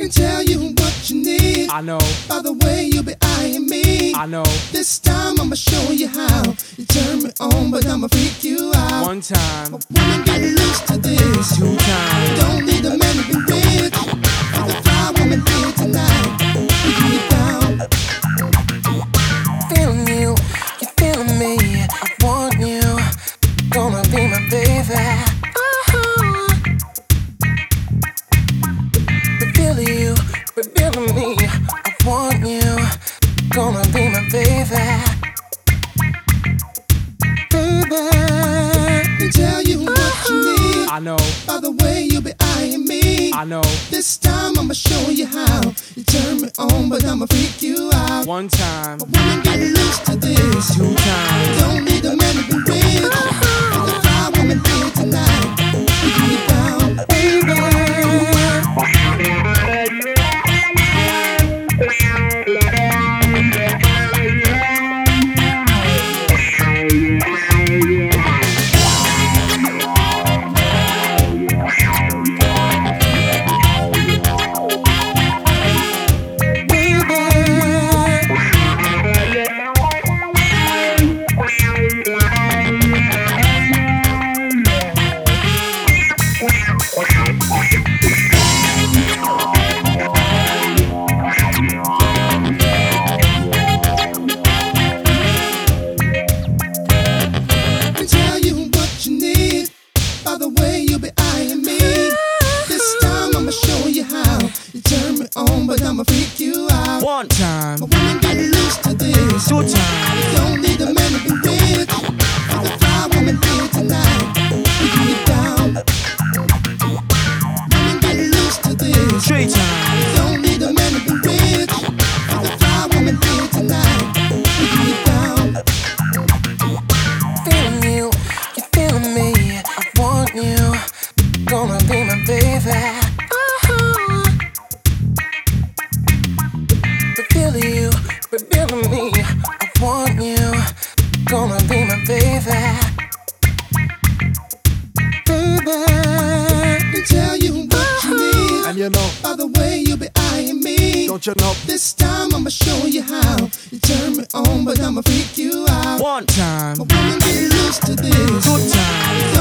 can tell you what you need. I know. By the way you be eyeing me. I know. This time I'ma show you how. You turn me on, but I'ma freak you out. One time. A woman get loose to this. Two times. Don't need a man to be rich. For the fly woman here tonight. We can get down. Feeling you, you're feeling me. I want you, gonna be my baby. Revealing you, revealing me. I want you, gonna be my baby. Baby, Can tell you what you need. I know. By the way you be eyeing me. I know. This time I'ma show you how. You turn me on, but I'ma freak you out. One time. A woman get loose to this. Two times. Don't need a man to be rich. For the fly woman here tonight. We can get down. Can tell you what you need. By the way you be eyeing me. This time I'ma show you how. You turn me on, but I'ma freak you out. One time. A woman get loose to this. Two times. Don't need a man to be rich. For the fly woman here tonight. We can get down. Woman get loose to this. Three times. Don't need a man to be rich. For the fly woman here tonight. We can get down. feeling you, you're feeling me. I want you, gonna be my baby. Revealing you, revealing me. I want you, gonna be my baby. Baby, Can tell you what you need. And you know. By the way you be eyeing me. Don't you know? This time I'ma show you how. You turn me on, but I'ma freak you out. One time. A woman get loose to this. Two times.